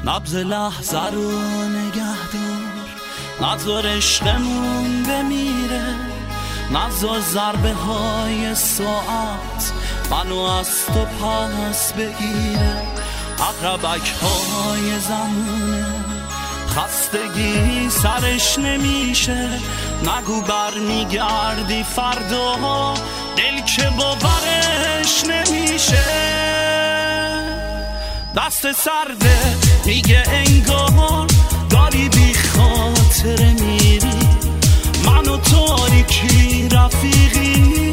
نبض لحظه رو نگه دار، نذار عشقمون بمیره، نذار ضربه های ساعت منو از تو پس بگیره. عقربک های زمونه خستگی سرش نمیشه، نگو بر میگردی فردا دل که باورش نمیشه. دست سرده میگه انگار داری بی خاطر میری، من و تاریکی رفیقی